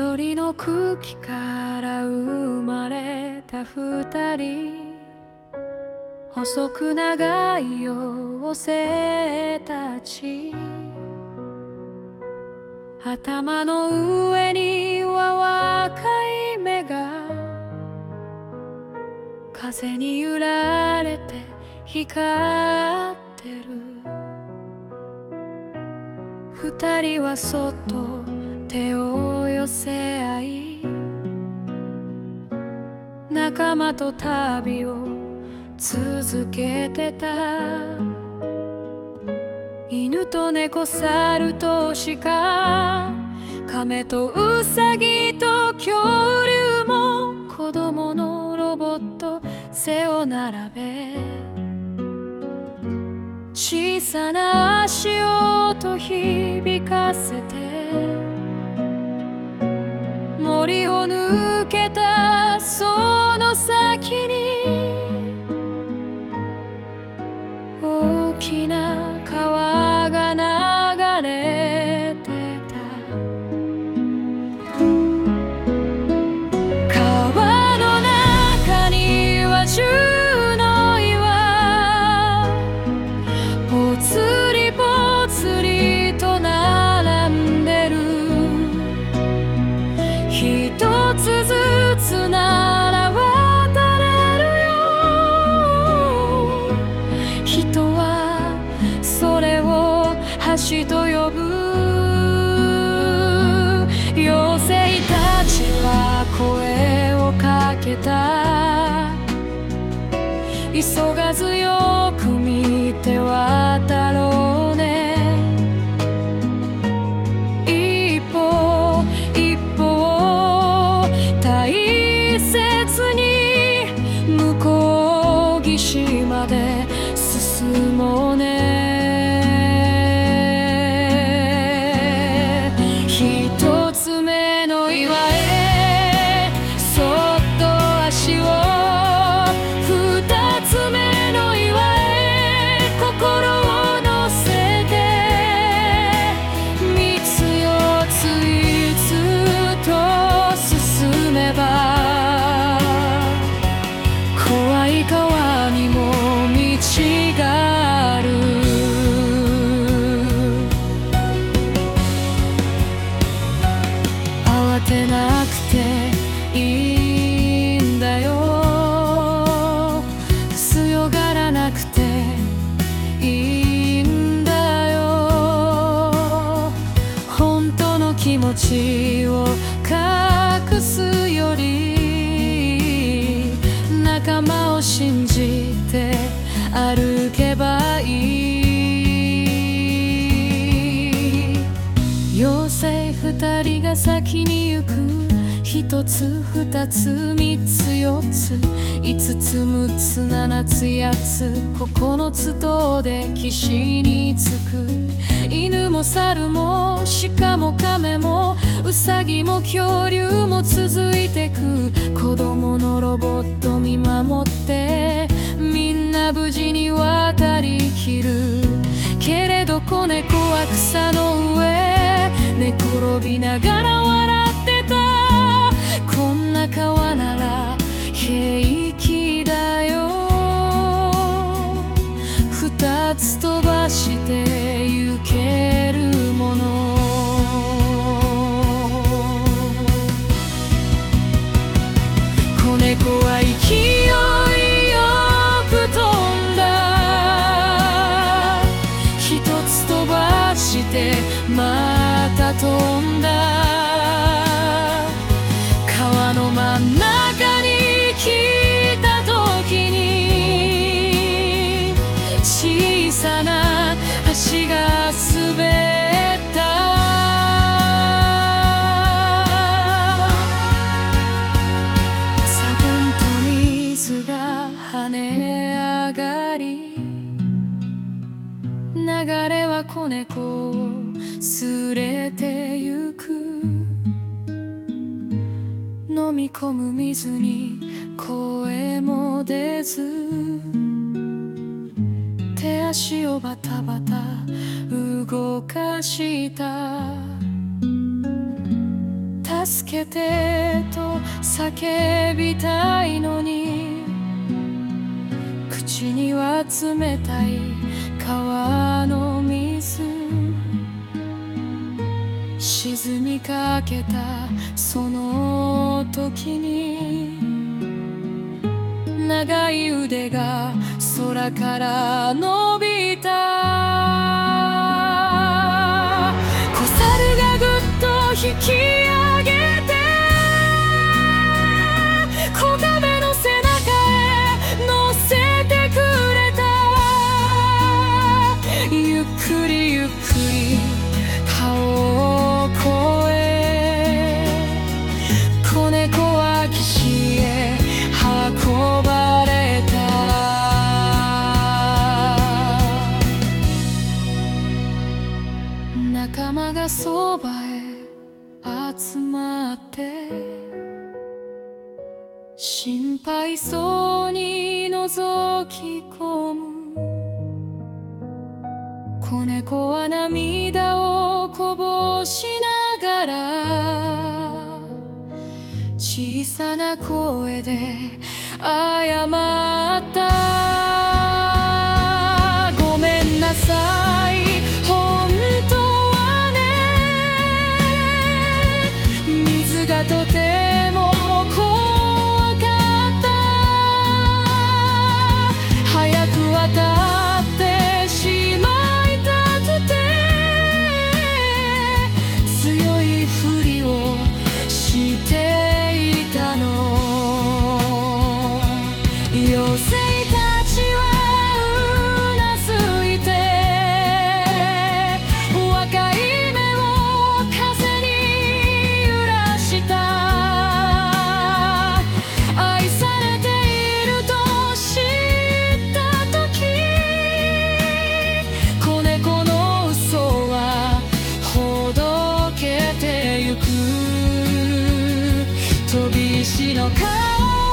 緑の空気から生まれた二人、細く長い妖精たち。頭の上には若い芽が風に揺られて光ってる。二人はそっと手を寄せ合い、仲間と旅を続けてた。犬と猫、猿と鹿、亀とウサギと恐竜も、子供のロボット背を並べ、小さな足音響かせて、森を抜けたその先に大きな川が流れてた。川の中には十の岩、ぽつりぽつりと並んでる。一つずつなら渡れるよ。人はそれを橋と呼ぶ。妖精たちは声をかけた。急がずよく見て渡ろうね。一歩一歩大切に向こう岸まで進もうね。一つ目の岩へそっと足を、二つ目の岩へ心を乗せて、三つ四つ五つと進めば、怖い川にも道がある。慌てなくていいんだよ、強がらなくていいんだよ。本当の気持ちを隠すより、仲間を信じて歩けばいい。妖精二人が先に行く。一つ二つ三つ四つ五つ六つ七つ八つ九つとで岸に着く。犬も猿も鹿も亀もウサギも恐竜も続いてく。子供のロボット見守ってみんな無事に渡りきる。けれど子猫は草の上寝転びながら笑ってた。こんな川なら平気だよ。二つ飛ばして行けるもの。子猫は勢いよく飛んだ。一つ飛ばしてまた飛んだ。川の真ん中に来た時に小さな橋が滑った。サボンと水が跳ね上がり、流れは子猫を連れてゆく。飲み込む水に声も出ず、手足をバタバタ動かした。 助けてと叫びたいのに口には冷たい川の水沈みかけたその時に長い腕が空から伸びた小猿がぐっと引き上げて子亀の背中へ乗せてくれたゆっくりゆっくり顔を越え子猫は岸へ運ばれた仲間がそばへ集まって心配そうに覗き込む子猫は涙をこぼしながら小さな声で謝ったごめんなさい本当はね水がとても怖かった早く渡ってしまいたくて強いふりをしていたの妖精たちはうなずいて若い目を風に揺らした愛されていると知った時子猫の嘘はほどけてゆく飛び石の顔